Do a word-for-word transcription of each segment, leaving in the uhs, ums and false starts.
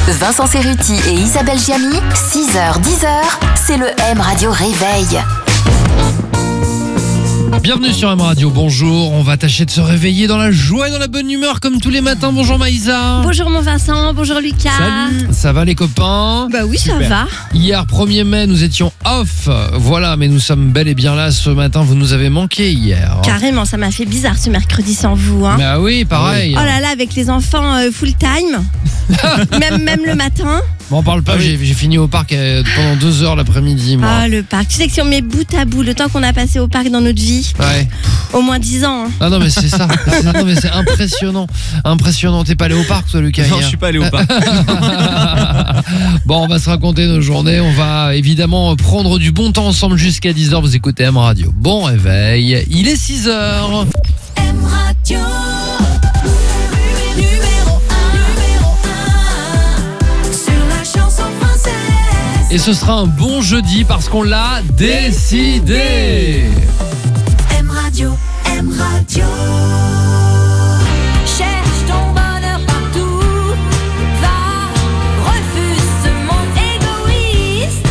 Vincent Cerruti et Isabelle Giamy, six heures dix heures, c'est le M Radio Réveil. Bienvenue sur M Radio, bonjour, on va tâcher de se réveiller dans la joie et dans la bonne humeur comme tous les matins. Bonjour Maïsa. Bonjour mon Vincent, bonjour Lucas. Salut. Ça va les copains? Bah oui, Super. Ça va. Hier premier mai nous étions off, voilà, mais nous sommes bel et bien là ce matin, vous nous avez manqué hier. Carrément, ça m'a fait bizarre ce mercredi sans vous hein. Bah oui, pareil. Oh là là, avec les enfants euh, full time, même, même le matin. Bon, on parle pas, Ah oui. j'ai, j'ai fini au parc euh, pendant deux heures l'après-midi moi. Ah le parc, tu sais que si on met bout à bout le temps qu'on a passé au parc dans notre vie, Ouais. au moins dix ans hein. Ah non mais c'est ça, c'est, non, mais c'est impressionnant, impressionnant. T'es pas allé au parc toi Lucas? Non, hier je suis pas allé au parc. Bon, on va se raconter nos journées. On va évidemment prendre du bon temps ensemble jusqu'à dix heures. Vous écoutez M Radio. Bon réveil. Il est six heures. M Radio, numéro un, sur la chanson française. Et ce sera un bon jeudi parce qu'on l'a décidé. M Radio, M Radio. Cherche ton bonheur partout, va, refuse ce monde égoïste,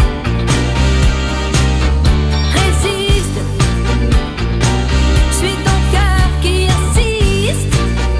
résiste, suis ton cœur qui assiste,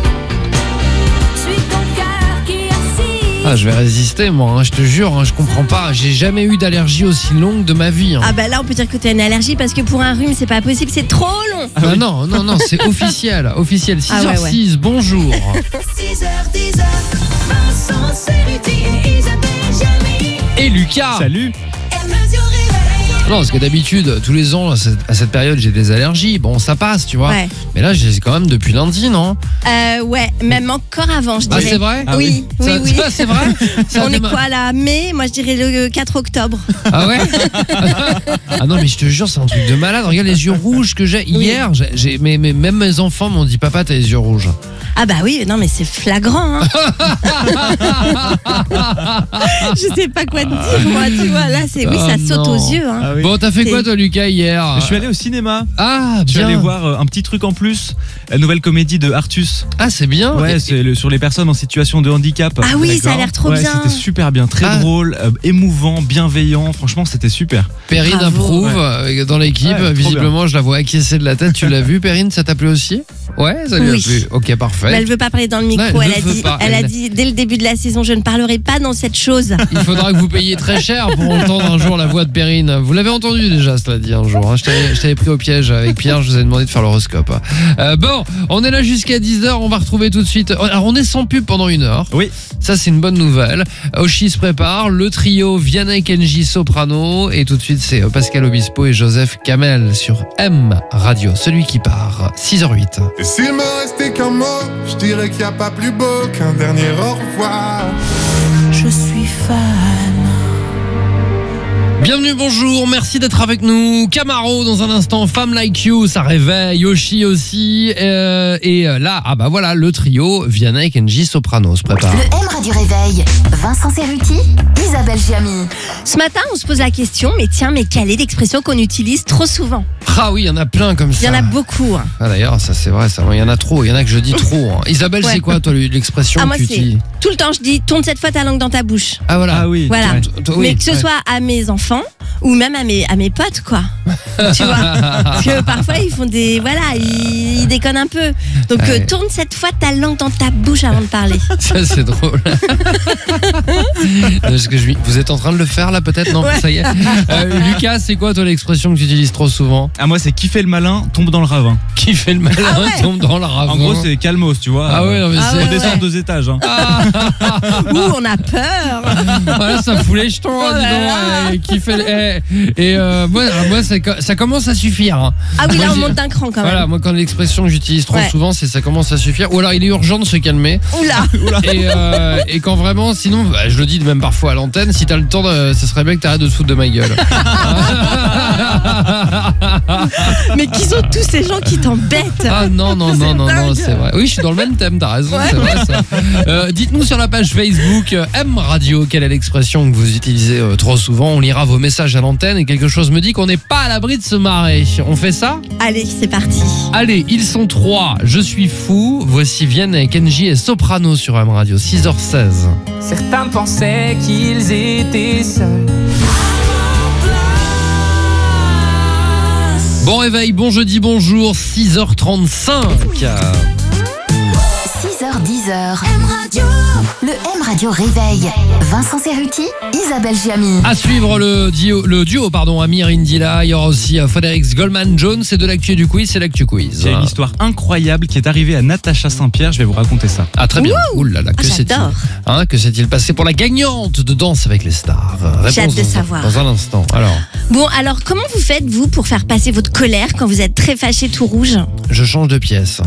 suis ton cœur qui assiste. Ah, je vais résister moi, hein, je te jure, hein, je comprends pas. J'ai jamais eu d'allergie aussi longue de ma vie. Hein. Ah bah là on peut dire que t'as une allergie parce que pour un rhume c'est pas possible, c'est trop long. Ah, non, non, non, c'est officiel, officiel. six Ah heures six, ouais, ouais. bonjour. six heures dix heures, Vincent Cerruti et Isabelle Giamy. Et Lucas. Salut. M Radio Réveil. Non, parce que d'habitude, tous les ans, à cette, à cette période, j'ai des allergies. Bon, ça passe, tu vois. Ouais. Mais là, j'ai quand même depuis lundi, non? Euh, ouais, même encore avant je Ah, dirais. c'est vrai? Ah oui, oui, Ça- oui. ça, c'est vrai? Ça On est déma- quoi là? Mai, moi je dirais le quatre octobre. Ah ouais? Ah non mais je te jure c'est un truc de malade. Regarde les yeux rouges que j'ai hier. J'ai, j'ai- mais, mais même mes enfants m'ont dit papa t'as les yeux rouges. Ah bah oui, non mais c'est flagrant hein. Je sais pas quoi te dire moi, tu vois, là c'est oui, Ah ça saute non. aux yeux hein. Ah oui. Bon t'as fait C'est- quoi toi Lucas hier? Je suis allé au cinéma. Ah Je suis bien. allé voir euh, un petit truc en plus, la nouvelle comédie de Artus. Ah c'est bien. Ouais, Et- c'est le- sur les personnes en situation de handicap. Ah oui, ça a D'accord. l'air trop Ouais, bien. c'était super bien, très Ah. drôle, euh, émouvant, bienveillant. Franchement, c'était super. Perrine Bravo. approuve euh, dans l'équipe. Ouais, trop Visiblement je la vois acquiescer de la tête. Tu l'as vu Perrine? Ça t'a plu aussi? Ouais ça lui Oui. a plu. Ok parfait. Mais elle veut pas parler dans le micro, Non, elle elle, a ne veut dit, pas, elle a elle- dit dès le début de la saison je ne parlerai pas dans cette chose. Il faudra que vous payiez très cher pour entendre un jour la voix de Perrine. Vous l'avez entendu déjà, cela dit un jour. hein. Je t'avais, je t'avais pris au piège avec Pierre, je vous ai demandé de faire l'horoscope. Euh, bon, on est là jusqu'à dix heures, on va retrouver tout de suite. Alors on est sans pub pendant une heure. Oui. Ça c'est une bonne nouvelle. Oshi se prépare, le trio Vianney Kenji Soprano et tout de suite c'est Pascal Obispo et Joseph Kamel sur M Radio, celui qui part. six heures huit. Et s'il me restait qu'un mot, je dirais qu'il n'y a pas plus beau qu'un dernier au revoir. Je suis fan. Bienvenue, bonjour, merci d'être avec nous. Camaro dans un instant, Femme Like You, ça réveille, Yoshi aussi. euh, et là, ah bah voilà, le trio Vianney Kenji Soprano se prépare. Le M Radio Réveil, Vincent Cerruti, Isabelle Giamy. Ce matin on se pose la question, mais tiens, mais quelle est l'expression qu'on utilise trop souvent? Ah oui, il y en a plein comme ça. Il y en a beaucoup hein. Ah d'ailleurs, ça c'est vrai, ça, il y en a trop, il y en a que je dis trop. hein. Isabelle, Ouais. c'est quoi toi l'expression Ah moi que tu c'est utilises? tout le temps je dis tourne cette fois ta langue dans ta bouche. Ah voilà. Ah oui. Voilà. Ouais. T- t- oui, Mais que ce ouais. soit à mes enfants ou même à mes, à mes potes, quoi. Tu vois? Parce que parfois, ils font des. Voilà, ils, ils déconnent un peu. Donc, Ouais. euh, tourne cette fois ta langue dans ta bouche avant de parler. Ça c'est drôle. Parce que je, vous êtes en train de le faire là peut-être? Non, Ouais. ça y est. Euh, Lucas, c'est quoi toi l'expression que tu utilises trop souvent? Ah, moi, c'est qui fait le malin tombe dans le ravin. Qui fait le malin Ah ouais. tombe dans le ravin. En gros, c'est calmos, tu vois. Ah ouais, non, mais Ah c'est... ouais, Redescendre ouais. deux étages. Hein. Ouh, on a peur. Voilà, ça fout les jetons, hein, Oh dis là donc, là. eh, qui fait le- eh, et euh, moi, moi ça, ça commence à suffire. hein. Ah oui, Moi, là, on j'ai- monte d'un cran quand Voilà, même. moi quand l'expression que j'utilise trop Ouais. souvent, c'est ça commence à suffire. Ou alors il est urgent de se calmer. Oula. Et, euh, et quand vraiment, sinon, bah, je le dis même parfois à l'antenne, si t'as le temps, de, ça serait bien que t'arrêtes de te foutre de ma gueule. Mais qui sont tous ces gens qui t'embêtent? Ah non, non, non, C'est non, non, dingue. c'est vrai. Oui, je suis dans le même thème, t'as raison, c'est vrai ça. Euh, dites-nous sur la page Facebook euh, M Radio, quelle est l'expression que vous utilisez euh, trop souvent. On lira vos messages à l'antenne et quelque chose me dit qu'on n'est pas à l'abri de se marrer. On fait ça? Allez, c'est parti. Allez, ils sont trois, je suis fou. Voici Vienne avec Kenji et Soprano sur M Radio, six heures seize. Certains pensaient qu'ils étaient seuls. Bon réveil, bon jeudi, bonjour, six heures trente-cinq. six heures dix heures. Le M Radio Réveil. Vincent Cerruti, Isabelle Giamy. À suivre le duo, le duo pardon, Amir Indila. Il y aura aussi euh, Frédéric Goldman Jones. C'est de l'actu du quiz, c'est l'actu quiz. Il y a une histoire incroyable qui est arrivée à Natacha Saint-Pierre, je vais vous raconter ça. Ah très bien. Ouh là là, que Ah, s'est-il j'adore. hein, que s'est-il passé pour la gagnante de Danse avec les stars? Réponse J'ai hâte de dans un- savoir. Dans un instant. Alors, Bon, alors comment vous faites, vous, pour faire passer votre colère quand vous êtes très fâché tout rouge? je change de pièce.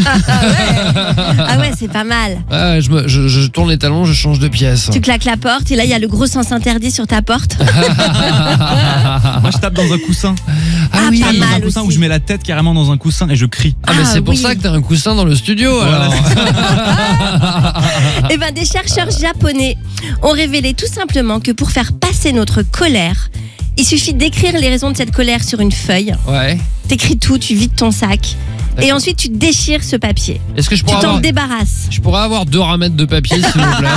Ah ouais, c'est pas mal. Ah, je, me, je, je tourne les talons, je change de pièce. Tu claques la porte et là, il y a le gros sens interdit sur ta porte. Moi je tape dans un coussin. Ah Ah, oui. pas Dans un mal coussin aussi. où je mets la tête carrément dans un coussin et je crie. Ah, mais Ah, c'est pour oui. ça que t'as un coussin dans le studio. Voilà. Alors. Eh ben, des chercheurs japonais ont révélé tout simplement que pour faire passer notre colère, il suffit d'écrire les raisons de cette colère sur une feuille. Ouais. T'écris tout, tu vides ton sac. Et D'accord. ensuite, tu déchires ce papier. Est-ce que je Tu pourrais t'en avoir... débarrasses. Je pourrais avoir deux ramettes de papier, s'il vous plaît.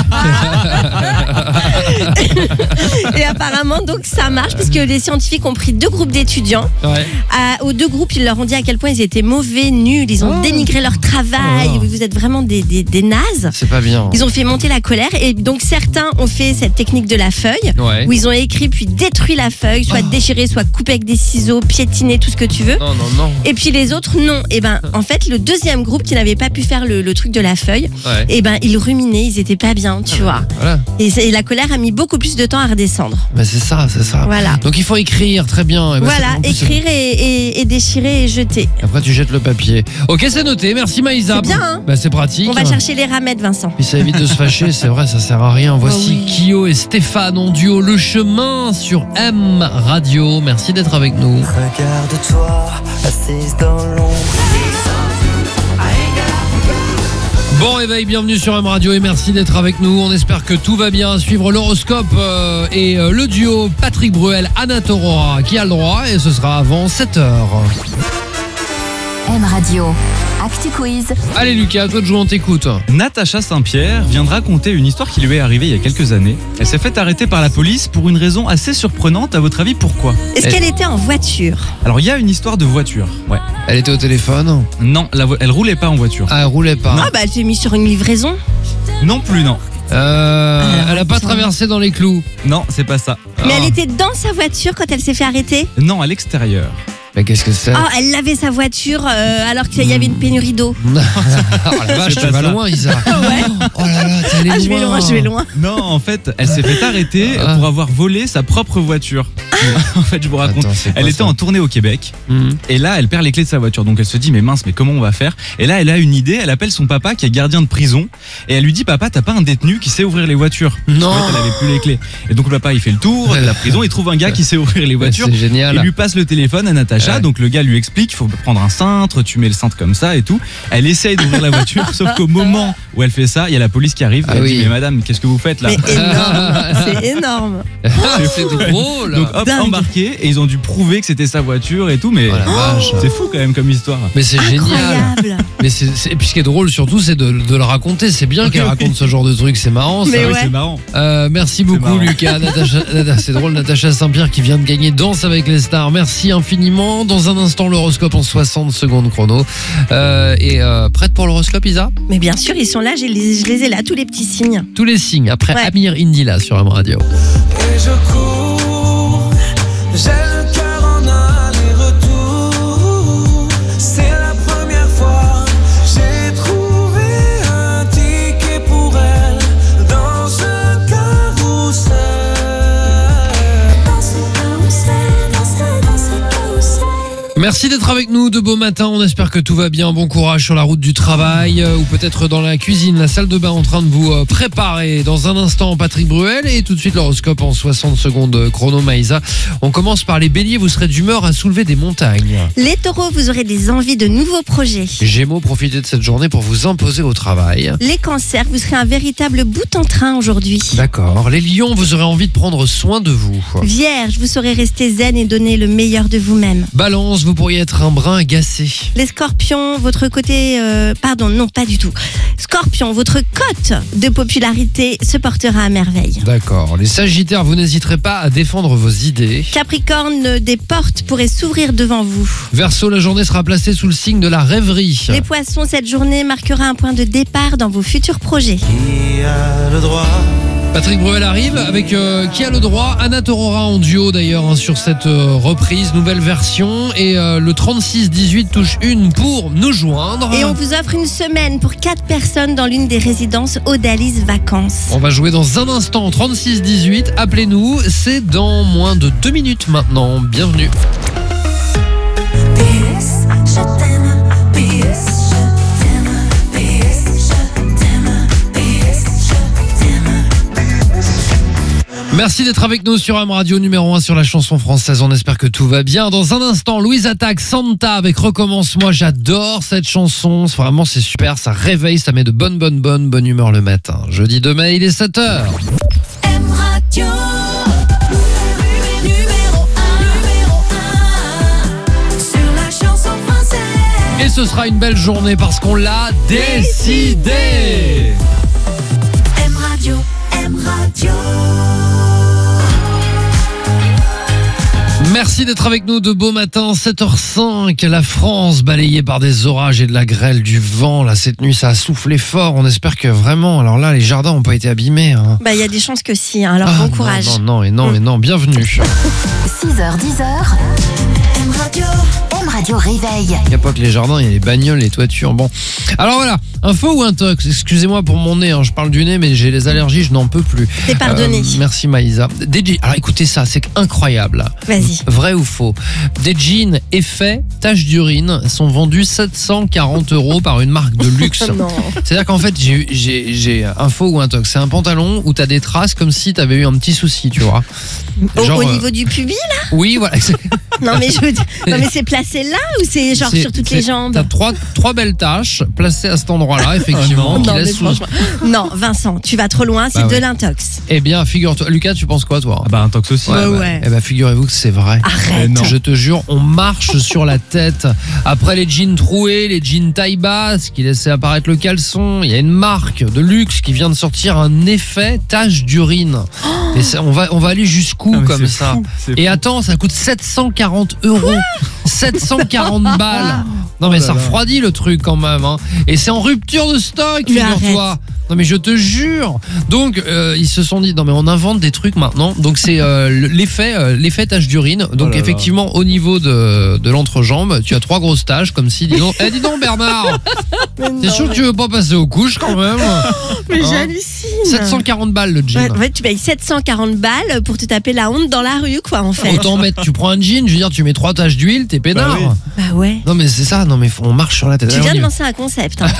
Et apparemment, donc, ça marche puisque les scientifiques ont pris deux groupes d'étudiants. Ouais. À- aux deux groupes, ils leur ont dit à quel point ils étaient mauvais, nuls. Ils ont Oh. dénigré leur travail. Oh. Vous êtes vraiment des, des, des nazes. C'est pas bien. Ils ont fait monter la colère. Et donc, certains ont fait cette technique de la feuille. Ouais. Où ils ont écrit puis détruit la feuille, soit Oh. déchiré, soit coupé avec des ciseaux, piétiné, tout ce que tu veux. Non, non, non. Et puis les autres, non. Et ben, en fait, le deuxième groupe qui n'avait pas pu faire le, le truc de la feuille, Ouais. et ben, ils ruminaient, ils étaient pas bien, tu vois. Voilà. Et, c'est- et la colère a mis beaucoup plus de temps à redescendre. Bah, c'est ça, c'est ça. Voilà. Donc il faut écrire, très bien. Et bah, Voilà, c'est- en plus, écrire et, et- et déchirer et jeter. c'est- Après tu jettes le papier. Ok, c'est noté. Merci Maïsa. C'est bien, hein. Bah, c'est pratique. On va chercher les ramettes, Vincent. Puis ça évite de se fâcher, c'est vrai, ça sert à rien. Voici Oh oui. Kyo et Stéphane en duo Le Chemin sur M Radio. Merci d'être avec nous. Regarde-toi, assise dans l'ombre. Bon réveil, bienvenue sur M Radio et merci d'être avec nous. On espère que tout va bien. Suivre l'horoscope euh, et euh, le duo Patrick Bruel, Anna Torora qui a le droit et ce sera avant sept heures. M Radio. Actu Quiz. Allez Lucas, toi de jouer on t'écoute. Natacha Saint-Pierre vient de raconter une histoire qui lui est arrivée il y a quelques années. Elle s'est fait arrêter par la police pour une raison assez surprenante. À votre avis, pourquoi? Est-ce Eh. qu'elle était en voiture? Alors il y a une histoire de voiture. Ouais. Elle était au téléphone. Non, la vo- elle roulait pas en voiture. Ah, elle roulait pas. Ah bah elle s'est mise sur une livraison. Non plus, non. Euh, Ah, elle a pas attends. traversé dans les clous. Non, c'est pas ça. Mais Ah. elle était dans sa voiture quand elle s'est fait arrêter. Non, à l'extérieur. Mais qu'est-ce que c'est? Oh, elle lavait sa voiture euh, alors qu'il y avait une pénurie d'eau. Oh la vache, C'est tu pas vas ça. loin Isa. Ouais. Oh là là, t'es allé Ah, je vais loin, je vais loin. Non, en fait, elle s'est fait arrêter Ah. pour avoir volé sa propre voiture. En fait, je vous raconte. Attends, c'est quoi Elle était ça en tournée au Québec Mhm. et là, elle perd les clés de sa voiture. Donc elle se dit mais mince, mais comment on va faire? Et là, elle a une idée. Elle appelle son papa qui est gardien de prison et elle lui dit papa, t'as pas un détenu qui sait ouvrir les voitures? Non. En fait, elle avait plus les clés. Et donc le papa, il fait le tour de la prison. Il trouve un gars qui sait ouvrir les voitures. C'est génial. Il lui passe le téléphone à Natacha, Ouais. donc le gars lui explique, il faut prendre un cintre, tu mets le cintre comme ça et tout. Elle essaye d'ouvrir la voiture, sauf qu'au moment où elle fait ça, il y a la police qui arrive. Ah Elle oui. dit mais madame, qu'est-ce que vous faites là? Mais énorme, c'est énorme. C'est drôle. Donc hop, Dingue. embarqué et ils ont dû prouver que c'était sa voiture et tout, mais Oh la vache. c'est fou quand même comme histoire. Mais c'est génial. Incroyable. Mais c'est, c'est- et puis ce qui est drôle surtout, c'est de, de le raconter. C'est bien qu'elle Oui. raconte ce genre de truc, c'est marrant ça. Mais Ah oui, ouais. c'est marrant. Euh, merci beaucoup marrant. Lucas. Natacha, Nata- c'est drôle, Natacha Saint-Pierre qui vient de gagner Danse avec les stars. Merci infiniment. Dans un instant, l'horoscope en soixante secondes chrono. Euh, et euh, prête pour l'horoscope, Isa? Mais bien sûr, ils sont là, je les, je les ai là, tous les petits signes. Tous les signes. Après Ouais. Amir Indila sur M Radio. Et je cours, j'ai le cœur en aller-retour. C'est la première fois, j'ai trouvé un ticket pour elle dans ce carrousel. Dans ce carrousel, dans ce, dans ce carrousel. Merci d'être avec nous de beau matin, on espère que tout va bien, bon courage sur la route du travail euh, ou peut-être dans la cuisine, la salle de bain en train de vous euh, préparer. Dans un instant, Patrick Bruel et tout de suite l'horoscope en soixante secondes euh, chrono Maïsa. On commence par les béliers, vous serez d'humeur à soulever des montagnes. Les taureaux, vous aurez des envies de nouveaux projets. Gémeaux, profitez de cette journée pour vous imposer au travail. Les cancers, vous serez un véritable bout en train aujourd'hui. D'accord. Les lions, vous aurez envie de prendre soin de vous. Vierge, vous saurez rester zen et donner le meilleur de vous-même. Balance, vous pourriez être un brin agacé. Les scorpions, votre côté... euh, pardon, non, pas du tout. Scorpion, votre cote de popularité se portera à merveille. D'accord. Les sagittaires, vous n'hésiterez pas à défendre vos idées. Capricorne, des portes pourraient s'ouvrir devant vous. Verseau, la journée sera placée sous le signe de la rêverie. Les poissons, cette journée marquera un point de départ dans vos futurs projets. Qui a le droit? Patrick Bruel arrive avec euh, Qui a le droit, Anna Torora en duo d'ailleurs hein, sur cette euh, reprise, nouvelle version. Et euh, le trente-six dix-huit touche une pour nous joindre. Et on vous offre une semaine pour quatre personnes dans l'une des résidences Odalis Vacances. On va jouer dans un instant, trente-six dix-huit, appelez-nous, c'est dans moins de deux minutes maintenant, bienvenue. P S, je t'aime, P S, je t'aime, P S, je t'aime, P S, je t'aime. Merci d'être avec nous sur M Radio numéro un sur la chanson française, on espère que tout va bien. Dans un instant, Louise attaque Santa avec Recommence-moi, j'adore cette chanson, vraiment c'est super, ça réveille, ça met de bonne bonne bonne bonne humeur le matin. Jeudi deux mai, il est sept heures. M Radio, numéro un, numéro un, sur la chanson française. Et ce sera une belle journée parce qu'on l'a décidé. M Radio, M Radio. Merci d'être avec nous de beau matin, sept heures cinq, la France balayée par des orages et de la grêle, du vent, là cette nuit ça a soufflé fort, on espère que vraiment, alors là les jardins n'ont pas été abîmés. Hein. Bah il y a des chances que si, hein, alors Ah, bon courage. Non, non, non, et non, et non, bienvenue. six heures dix, M Radio. M Radio Réveil. Il n'y a pas que les jardins, il y a les bagnoles, les toitures, bon. Alors voilà, info ou intox, excusez-moi pour mon nez, hein, je parle du nez mais j'ai les allergies, je n'en peux plus. T'es pardonné. Euh, merci Maïsa. Des je- alors écoutez ça, c'est incroyable. Vas-y. Vrai ou faux? Des jeans effet tache d'urine sont vendus sept cent quarante euros par une marque de luxe. Non. C'est-à-dire qu'en fait, j'ai, j'ai, j'ai info ou intox. C'est un pantalon où t'as des traces comme si t'avais eu un petit souci, tu vois. Au, Genre, au euh, niveau du pubis là? Oui, voilà. C'est- Non mais je veux dire- non mais c'est placé là ou c'est genre c'est- sur toutes c'est- les jambes? T'as trois, trois belles taches placées à cet endroit-là, effectivement, Non, qui mais laissent sous- franchement. Non, Vincent, tu vas trop loin, c'est Bah de ouais. l'intox. Eh bien, figure-toi. Lucas, tu penses quoi, toi? Ah bah un tox aussi. Ouais, bah, ouais. Eh ben, figurez-vous que c'est vrai. Arrête. non. Je te jure, on marche sur la tête. Après les jeans troués, les jeans taille basse qui laissaient apparaître le caleçon, il y a une marque de luxe qui vient de sortir un effet tache d'urine. Et ça, on va on va aller jusqu'où Ah, mais comme c'est ça? fou, c'est Et fou. attends, ça coûte sept cent quarante euros. sept cent quarante balles. Non mais Oh là ça là. refroidit le truc quand même. Hein. Et c'est en rupture de stock, Mais figure-toi. Non mais je te jure. Donc euh, ils se sont dit non mais on invente des trucs maintenant. Donc c'est euh, l'effet euh, l'effet tache d'urine. Donc Oh là là. effectivement au niveau de, de l'entrejambe, tu as trois grosses taches comme si dis donc eh dis donc Bernard. T'es sûr que tu veux pas passer aux couches quand même? Mais Hein j'hallucine. sept cent quarante balles le Ouais, jean. en fait, tu payes sept cent quarante balles pour te taper la honte dans la rue, quoi, en fait. Autant mettre, tu prends un jean, je veux dire, tu mets trois taches d'huile, t'es peinard. Bah oui. Bah ouais. Non mais c'est ça, non mais on marche sur la tête. Tu Allez, viens on y de va. lancer un concept. hein.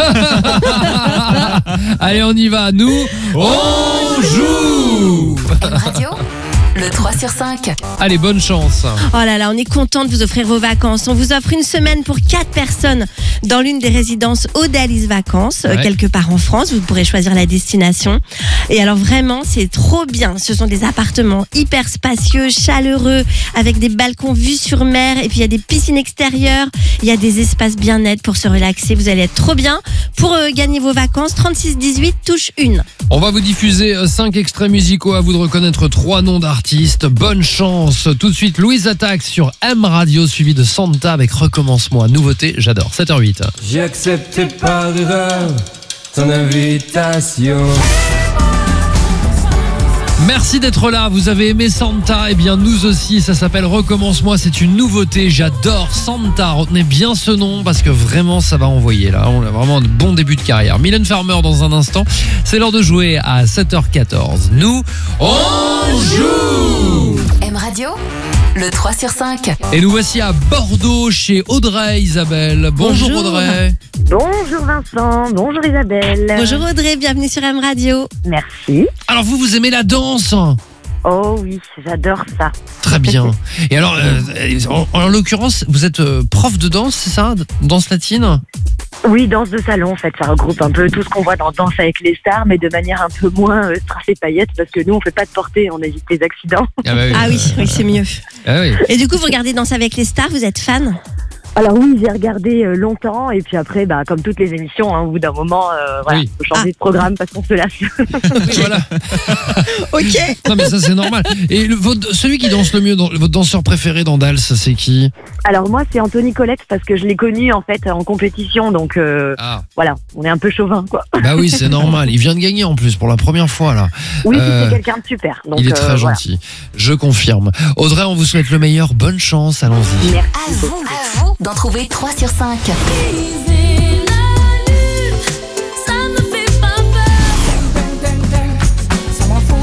Allez, on y va. Nous, on joue. M Radio, le trois sur cinq. Allez, bonne chance. Oh là là, on est content de vous offrir vos vacances. On vous offre une semaine pour quatre personnes dans l'une des résidences Odalis Vacances, euh, Ouais. quelque part en France. Vous pourrez choisir la destination. Et alors vraiment, c'est trop bien. Ce sont des appartements hyper spacieux, chaleureux, avec des balcons vus sur mer. Et puis il y a des piscines extérieures. Il y a des espaces bien-être pour se relaxer. Vous allez être trop bien. Pour euh, gagner vos vacances, trente-six dix-huit touche une. On va vous diffuser cinq extraits musicaux, à vous de reconnaître trois noms d'artistes. Bonne chance. Tout de suite, Louise attaque sur M Radio, suivi de Santa avec Recommence-moi. Nouveauté, j'adore. sept heures huit. J'ai accepté par erreur ton invitation. Merci d'être là, vous avez aimé Santa, et bien nous aussi, ça s'appelle Recommence-moi, c'est une nouveauté, j'adore Santa, retenez bien ce nom parce que vraiment ça va envoyer là, on a vraiment un bon début de carrière. Mylène Farmer dans un instant, c'est l'heure de jouer à sept heures quatorze. Nous, on joue. M Radio, le trois sur cinq. Et nous voici à Bordeaux chez Audrey Isabelle. Bonjour, Bonjour. Audrey. Bonjour Vincent, bonjour Isabelle. Bonjour Audrey, bienvenue sur M Radio. Merci. Alors vous, vous aimez la danse? Oh oui, j'adore ça. Très bien. Et alors, euh, en, en l'occurrence, vous êtes euh, prof de danse, c'est ça? Danse latine? Oui, danse de salon en fait, ça regroupe un peu tout ce qu'on voit dans Danse avec les stars, mais de manière un peu moins euh, strass et paillettes, parce que nous on fait pas de portée, on évite les accidents. Ah, bah oui, Ah oui, oui, c'est mieux. Ah oui. Et du coup, vous regardez Danse avec les stars, vous êtes fan? Alors oui, j'ai regardé euh, longtemps, et puis après, bah, comme toutes les émissions, hein, au bout d'un moment, euh, voilà, Oui. faut changer Ah. de programme parce qu'on se lasse. Oui, voilà. Ok. Non mais ça c'est normal. Et le, votre, celui qui danse le mieux, dans, votre danseur préféré dans Dals, c'est qui? Alors moi, c'est Anthony Colette, parce que je l'ai connu en fait en compétition, donc euh, Ah, voilà, on est un peu chauvin quoi. bah oui, c'est normal. Il vient de gagner en plus pour la première fois là. Oui, Euh, c'est quelqu'un de super. Donc, Il est très euh, voilà. gentil. Je confirme. Audrey, on vous souhaite le meilleur. Bonne chance. Allons-y. Merci. À vous, à vous d'en trouver trois sur cinq. Briser la lune, ça me fait pas peur. Ça m'en fout.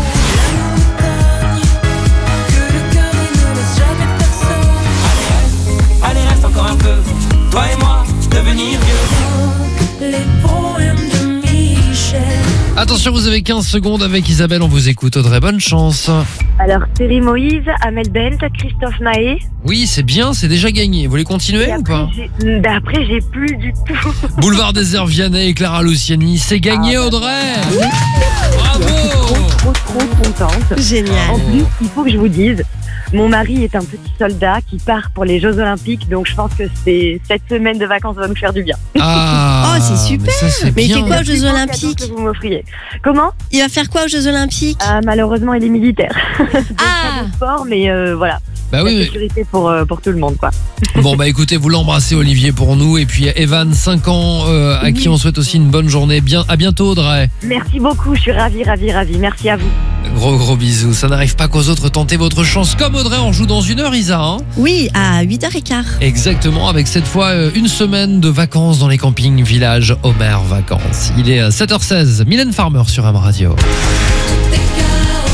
Que le cœur ne laisse jamais personne. Allez, reste encore un peu. Toi et moi, devenir vieux. Les poèmes de Michel. Attention, vous avez quinze secondes avec Isabelle. On vous écoute. Audrey, bonne chance. Alors, Thierry Moïse, Amel Bent, Christophe Mahé. Oui, c'est bien. C'est déjà gagné. Vous voulez continuer Et ou pas? après, j'ai- bah, après, j'ai plus du tout. Boulevard des Airs Vianney et Clara Luciani. C'est gagné, Ah, bah, Audrey. Trop, Bravo. trop, trop contente. Génial. En plus, il faut que je vous dise, mon mari est un petit soldat qui part pour les Jeux Olympiques, donc je pense que c'est cette semaine de vacances va nous faire du bien. Ah, Oh, c'est super. mais ça, c'est Mais il bien. fait quoi aux Jeux Plus beau Olympiques? cadeau que vous m'offriez. Comment Il va faire quoi aux Jeux Olympiques? Ah, malheureusement, il est militaire. Ah. Pas de sport, mais euh, voilà, Bah la oui, mais- sécurité pour, euh, pour tout le monde, quoi. Bon bah écoutez, vous l'embrassez Olivier pour nous et puis Evan, cinq ans, euh, à qui on souhaite aussi une bonne journée. Bien, à bientôt Audrey. Merci beaucoup, je suis ravie, ravie, ravie. Merci à vous. Gros gros bisous. Ça n'arrive pas qu'aux autres. Tentez votre chance comme Audrey. On joue dans une heure, Isa. Hein Oui, à huit heures quinze. Exactement, avec cette fois euh, une semaine de vacances dans les campings village Homer Vacances. Il est euh, sept heures seize. Mylène Farmer sur M Radio. Des chaos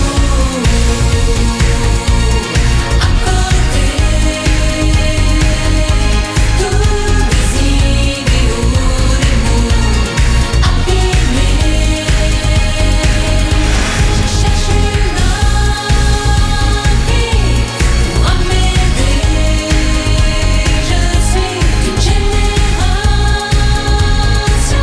à côté. Tous des idéaux, des mots abîmés. Je cherche une amie pour m'aider. Je suis d'une génération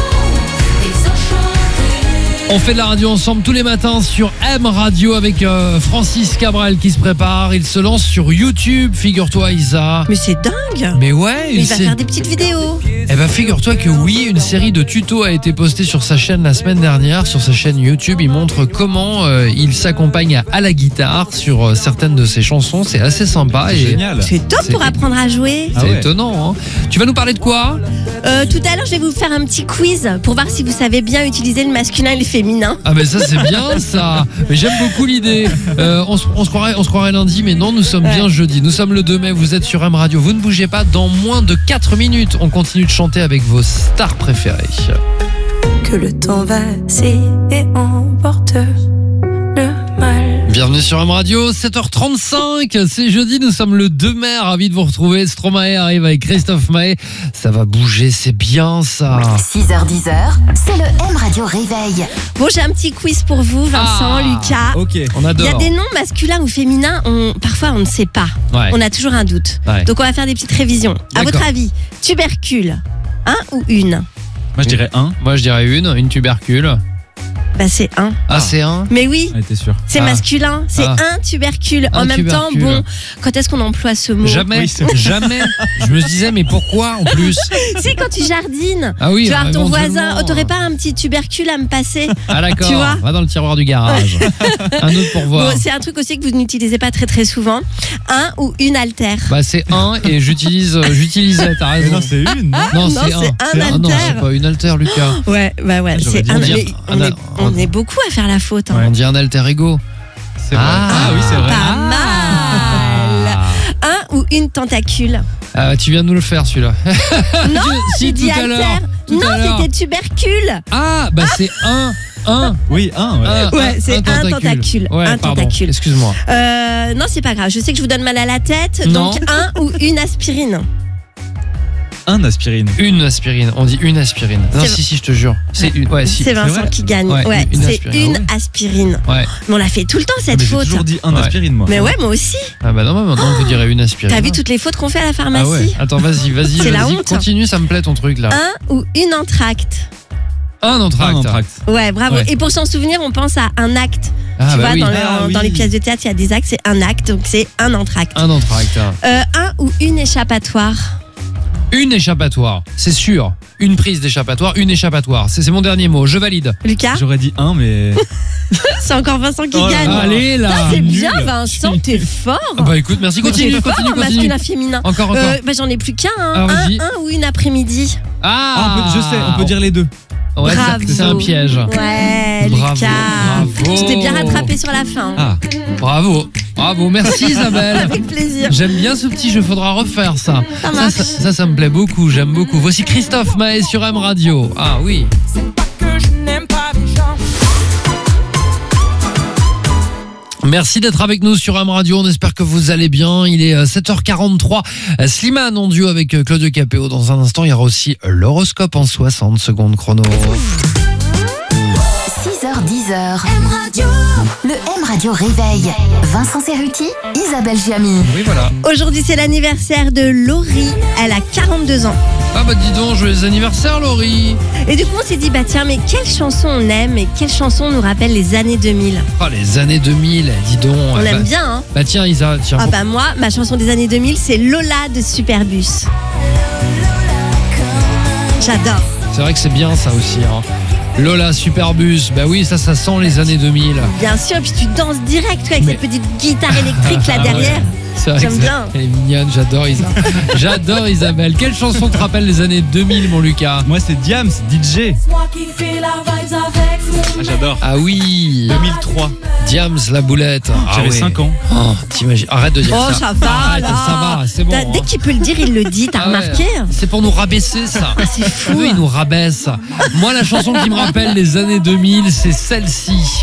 désenchantée. On fait de la radio ensemble tous les matins sur M Radio avec euh, Francis Cabrel qui se prépare. Il se lance sur YouTube, figure-toi Isa. Mais c'est dingue. Mais ouais, Il va c'est- faire des petites vidéos. Eh ben figure-toi que oui, une série de tutos a été postée sur sa chaîne la semaine dernière, sur sa chaîne YouTube. Il montre comment euh, il s'accompagne à, à la guitare sur euh, certaines de ses chansons. C'est assez sympa et Génial. C'est top C'est- pour apprendre à jouer. c'est Ah ouais. étonnant. Hein. Tu vas nous parler de quoi? Euh, tout à l'heure, je vais vous faire un petit quiz pour voir si vous savez bien utiliser le masculin et le féminin. Ah ben ça c'est bien ça. Mais j'aime beaucoup l'idée. Euh, on, se- on se croirait, on se croirait lundi, mais non, nous sommes Ouais. bien jeudi. Nous sommes le deux mai. Vous êtes sur M Radio. Vous ne bougez pas. Dans moins de quatre minutes, on continue de chanter avec vos stars préférées. Que le temps vacille et emporte le mal. Bienvenue sur M Radio, sept heures trente-cinq, c'est jeudi, nous sommes le deux mai, ravi de vous retrouver. Stromae arrive avec Christophe Mahé, ça va bouger, c'est bien ça. six heures dix, c'est le M Radio Réveil. Bon, j'ai un petit quiz pour vous, Vincent, Ah. Lucas. Ok. On Il y a adore. des noms masculins ou féminins, on- parfois on ne sait pas. Ouais. On a toujours un doute. Ouais. Donc on va faire des petites révisions. À D'accord. votre avis, tubercule, un ou une? Moi je dirais un. Moi je dirais une, une tubercule. Bah c'est un. Ah, c'est un. Mais oui, Ah, t'es sûr. c'est Ah. masculin, c'est Ah. un tubercule. Un en même tubercule. temps, bon, quand est-ce qu'on emploie ce mot? Jamais, Oui, c'est vrai. jamais. Je me disais mais pourquoi en plus? Si, quand tu jardines. Ah oui. Tu vois, ton voisin, éventuellement. oh, t'aurais pas un petit tubercule à me passer? Ah d'accord. Tu vois Va dans le tiroir du garage. Un autre pour voir. Bon, c'est un truc aussi que vous n'utilisez pas très très souvent. Un ou une altère. Bah c'est un et j'utilise, euh, j'utilisais. T'as Mais raison. non, c'est une, non Non, non, c'est un. c'est un Ah non, altère. c'est pas une altère, Lucas. Ouais, bah ouais, J'aurais c'est dû un. dire mais un on, al- est, on est beaucoup à faire la faute. hein. On dit un alter ego. C'est vrai. Ah, oui, c'est vrai. Pas mal. Un ou une tentacule. Ah, tu viens de nous le faire celui-là. Non, Si, j'ai dit tout à altère. l'heure. Tout Non, à l'heure. c'était tubercule. Ah, bah c'est un, un. Oui, un. Ouais, Un, Ouais, c'est un tentacule. Ouais, Un pardon. tentacule. Excuse-moi. Euh, non, c'est pas grave. Je sais que je vous donne mal à la tête. Non. Donc, un ou une aspirine. Un aspirine. Une aspirine. On dit une aspirine. Non, C'est- si, si, je te jure. C'est une. Ouais, si. C'est Vincent vrai qui gagne. Ouais, Ouais, une c'est aspirine. une Ah ouais. aspirine. Ouais. Mais on l'a fait tout le temps, Ah, cette mais j'ai faute. toujours dit un Ouais. aspirine, moi. Mais ouais, moi aussi. Ah bah non, mais maintenant on vous dirait une aspirine. T'as vu toutes les fautes qu'on fait à la pharmacie? Ah ouais. Attends, vas-y, vas-y, C'est la vas-y. honte. Continue, ça me plaît ton truc là. Un ou une entracte. Un entracte. Un entracte. Ouais, bravo. Ouais. Et pour s'en souvenir, on pense à un acte. Ah tu bah vois, oui. dans, le- Ah oui. dans les pièces de théâtre, il y a des actes, c'est un acte, donc c'est un entracte. Un entracte. Euh, un ou une échappatoire. Une échappatoire, c'est sûr. Une prise d'échappatoire, une échappatoire. C'est c'est mon dernier mot, je valide. Lucas, J'aurais dit un, mais. c'est encore Vincent qui Oh là gagne. là. Allez là. Ah, c'est nul. bien, Vincent, t'es fort. Ah bah écoute, merci, Mais continue, t'es fort continue, en continue. masculin féminin. Encore, encore. Euh, bah, j'en ai plus qu'un. Hein. Alors, un, vas-y. un ou une après-midi. Ah, Ah, on peut- je sais, on peut dire les deux. Ouais, ça- Bravo. c'est un piège. Ouais, Bravo, Lucas. bravo. Tu t'es bien rattrapé sur la fin. Ah, Bravo, bravo, merci Isabelle. Avec plaisir. J'aime bien ce petit jeu, faudra refaire ça. Ça Ça, marche. ça, ça, ça me plaît beaucoup, j'aime beaucoup. Voici Christophe Maé sur M Radio. Ah oui. C'est pas que je n'aime pas les gens. Merci d'être avec nous sur M Radio, on espère que vous allez bien. Il est euh, sept heures quarante-trois. Euh, Slimane en duo avec euh, Claudio Capéo. Dans un instant, il y aura aussi euh, l'horoscope en soixante secondes chrono. six heures dix. M Radio. Le M Radio réveil. Vincent Cerruti, Isabelle Giamy. Oui, voilà. Aujourd'hui, c'est l'anniversaire de Laurie. Elle a quarante-deux ans. Ah bah dis donc, joyeux anniversaire Laurie. Et du coup, on s'est dit, bah tiens, mais quelle chanson on aime et quelle chanson nous rappelle les années deux mille? Ah les années deux mille, dis donc. On bah, l'aime bien, hein? Bah tiens Isa, tiens. Ah bah moi, ma chanson des années deux mille, c'est Lola de Superbus. J'adore. C'est vrai que c'est bien ça aussi. Hein. Lola Superbus, bah oui, ça, ça sent les années deux mille. Bien sûr, puis tu danses direct toi, avec Mais- cette petite guitare électrique là Ah derrière. ouais. C'est vrai J'aime que bien. Elle est mignonne, j'adore Isabelle. J'adore Isabelle. Quelle chanson te rappelle les années deux mille, mon Lucas? moi c'est Diams, D J. Moi qui fais la vibes avec Ah, j'adore. Ah oui, deux mille trois. Diams, la boulette. Ah J'avais ouais. cinq ans. Oh, t'imagines. Arrête de dire Oh, ça. ça va Arrête, là. ça va, c'est bon. T'as- Dès hein. qu'il peut le dire, il le dit, t'as Ah ouais. remarqué? C'est pour nous rabaisser ça. C'est fou. Eux, ils nous rabaissent. Moi, la chanson qui me rappelle les années deux mille, c'est celle-ci.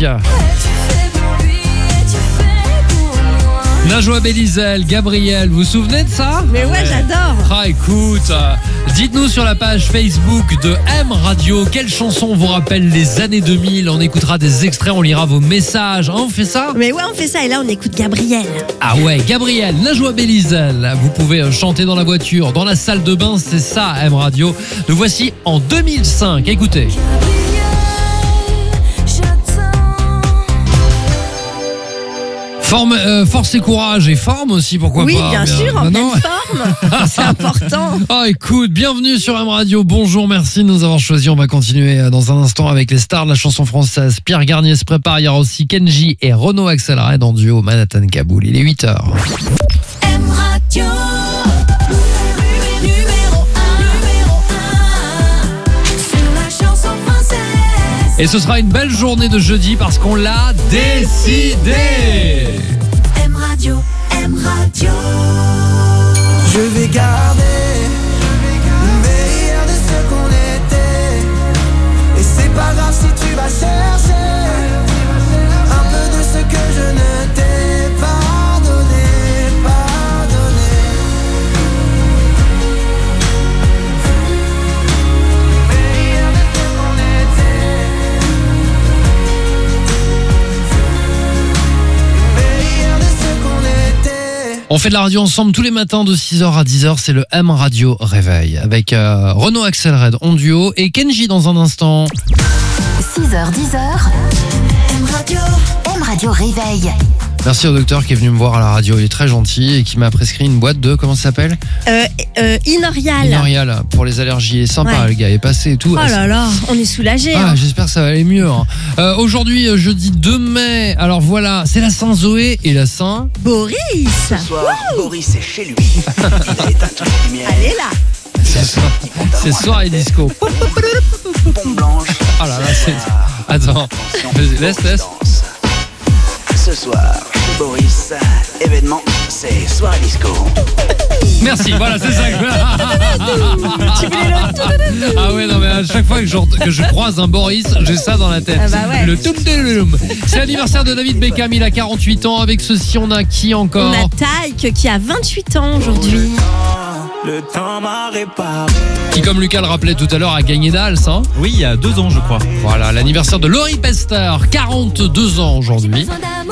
Najwa Bélizel, Gabriel, vous vous souvenez de ça? Mais ouais, j'adore. Ah écoute, euh, dites-nous sur la page Facebook de M Radio quelle chanson vous rappelle les années deux mille. On écoutera des extraits, on lira vos messages. Hein, on fait ça? Mais ouais, on fait ça et là on écoute Gabriel. Ah ouais, Gabriel, Najwa Bélizel. Vous pouvez euh, chanter dans la voiture, dans la salle de bain, c'est ça M Radio. Nous voici en deux mille cinq, écoutez. Forme, euh, force et courage et forme aussi, pourquoi Oui, pas. bien sûr, en Maintenant- pleine forme. C'est important. Oh écoute, bienvenue sur M Radio, bonjour, merci de nous avoir choisis. On va continuer euh, dans un instant avec les stars de la chanson française. Pierre Garnier se prépare, il y aura aussi Kenji et Renaud Axelrad en duo Manhattan Kaboul. Il est huit heures. M Radio. Numéro un, numéro un. Sur la chanson française. Et ce sera une belle journée de jeudi parce qu'on l'a décidé. M Radio, M Radio. Je vais garder le meilleur de ce qu'on était. Et c'est pas grave si tu vas chercher un peu de ce que je ne t'ai pas donné, pas donné. Le meilleur de ce qu'on était. Le meilleur de ce qu'on était. On fait de la radio ensemble tous les matins de six heures à dix heures, c'est le M Radio Réveil avec euh, Renaud Axelrad en duo et Kenji dans un instant. six heures dix. M Radio. M Radio réveil. Merci au docteur qui est venu me voir à la radio, il est très gentil et qui m'a prescrit une boîte de, comment ça s'appelle? Euh, euh, Inorial. Inorial pour les allergies. Il est sympa, Ouais. le gars est passé et tout. Oh là là, on est soulagés. Ah, hein. j'espère que ça va aller mieux. hein. Euh, Aujourd'hui, euh, jeudi deux mai, alors voilà, c'est la Saint-Zoé et la Saint... Boris. Ce soir, Boris est chez lui. Il a éteint toutes les lumières. Allez là. C'est soir, c'est soirée disco. Pompe blanche. Ah là là, c'est... Attends, Attention, vas-y, laisse, Boris laisse. danse. Ce soir, chez Boris, événement, c'est soirée disco. Merci, voilà, c'est ça que Tu voulais le Ah ouais, non mais à chaque fois que, j'ent- que je croise un Boris, j'ai ça dans la tête. Ah bah ouais. Le toum toum. C'est l'anniversaire de David Beckham, il a quarante-huit ans. Avec ceci, on a qui encore? On a Taïk qui a vingt-huit ans aujourd'hui. Le temps m'a réparé. Qui, comme Lucas le rappelait tout à l'heure, a gagné Dals. Hein. Oui, il y a deux ans, je crois. Voilà, l'anniversaire de Laurie Pester, quarante-deux ans aujourd'hui.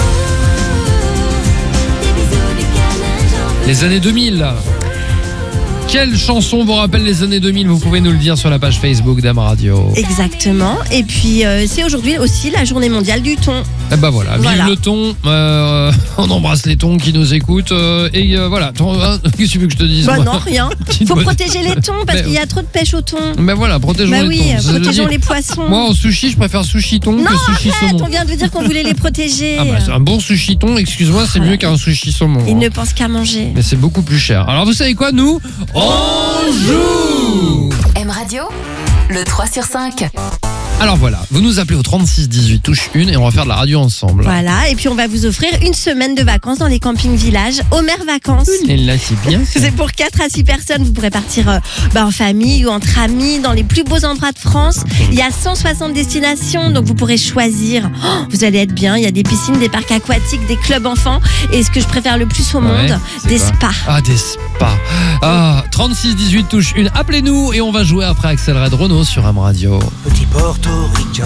Les années deux mille. Quelle chanson vous rappelle les années deux mille? Vous pouvez nous le dire sur la page Facebook d'M Radio. Exactement. Et puis, euh, c'est aujourd'hui aussi la journée mondiale du thon. Et bah voilà, vive Voilà. le thon. Euh, on embrasse les thons qui nous écoutent. euh, et euh, voilà, Ton- hein, qu'est-ce que tu veux que je te dise? Bah moi non, rien. Petite Faut bonne- protéger les thons parce Mais- qu'il y a trop de pêche au thon. Ben voilà, protégeons Bah les oui, thons. C'est-à-dire- protégeons les poissons. Moi, en sushi, je préfère sushi thon Non, que sushi arrête, saumon. on vient de dire qu'on voulait les protéger. Ah bah, c'est un bon sushi thon, excuse-moi, c'est mieux qu'un sushi saumon. Ils hein. ne pensent qu'à manger. Mais c'est beaucoup plus cher. Alors vous savez quoi, nous on joue. M Radio, le trois sur cinq. Alors voilà, vous nous appelez au trente-six dix-huit, touche une, et on va faire de la radio ensemble. Voilà, et puis on va vous offrir une semaine de vacances dans les campings villages, Homer Vacances. Et là, c'est bien. ça. C'est pour quatre à six personnes, vous pourrez partir euh, bah, en famille ou entre amis dans les plus beaux endroits de France. Il y a cent soixante destinations, donc vous pourrez choisir. Oh, vous allez être bien, il y a des piscines, des parcs aquatiques, des clubs enfants et ce que je préfère le plus au Ouais, monde, c'est des quoi spas. Ah, des spas. Ah, trente-six dix-huit, touche une. Appelez-nous et on va jouer après Axel Red Renault sur M Radio. Petit portoricain.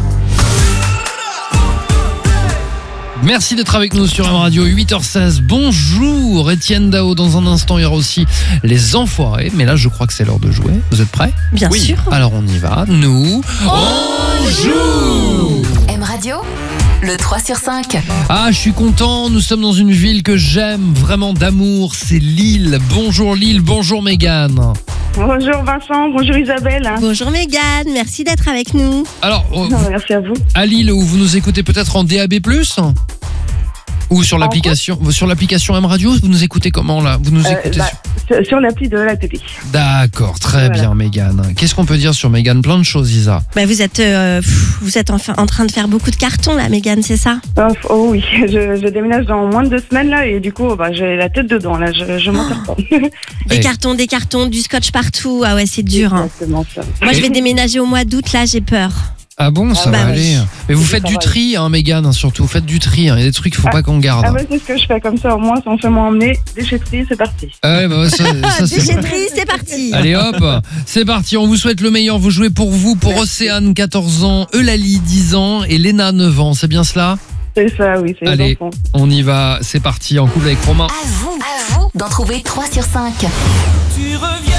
Merci d'être avec nous sur M Radio, huit heures seize. Bonjour Étienne Dao. Dans un instant, il y aura aussi les enfoirés. Mais là, je crois que c'est l'heure de jouer. Vous êtes prêts? Bien Oui. sûr. Alors on y va. Nous, on joue. M Radio, le trois sur cinq. Ah, je suis content. Nous sommes dans une ville que j'aime vraiment d'amour. C'est Lille. Bonjour Lille. Bonjour Mégane. Bonjour Vincent, bonjour Isabelle. Bonjour Mégane, merci d'être avec nous. Alors, euh, Non, merci à vous. à Lille, où vous nous écoutez peut-être en D A B plus, ou sur l'application, sur l'application M Radio, vous nous écoutez comment là? Vous nous Euh, écoutez bah, sur... sur- sur l'appli de la télé. D'accord, très Voilà. bien Mégane. Qu'est-ce qu'on peut dire sur Mégane? Plein de choses, Isa. Bah, vous êtes, euh, pff, vous êtes enfin en train de faire beaucoup de cartons là, Mégane, c'est ça? Oh, oh oui, je, je déménage dans moins de deux semaines là et du coup bah, j'ai la tête dedans là, je, je m'en sors pas. Des Eh. cartons, des cartons, du scotch partout. Ah ouais, c'est dur. Hein. Exactement ça. Moi, je vais déménager au mois d'août, là, j'ai peur. Ah bon, ça bah va oui. aller. Mais vous C'est faites pas du mal. tri, hein, Mégane, surtout. Faites du tri. hein. Il y a des trucs qu'il faut pas qu'on garde. Ah bah c'est ce que je fais comme ça au moins, on fait moins emmener, déchetterie, c'est parti. Ah ouais, bah ouais, ça, ça, c'est... Déchetterie, c'est parti. Allez hop, c'est parti, on vous souhaite le meilleur. Vous jouez pour vous, pour Océane, quatorze ans, Eulalie, dix ans et Léna, neuf ans. C'est bien cela? C'est ça, oui, c'est les Allez, enfants. on y va. C'est parti, en couple avec Romain. À vous, à vous d'en trouver trois sur cinq. Tu reviens.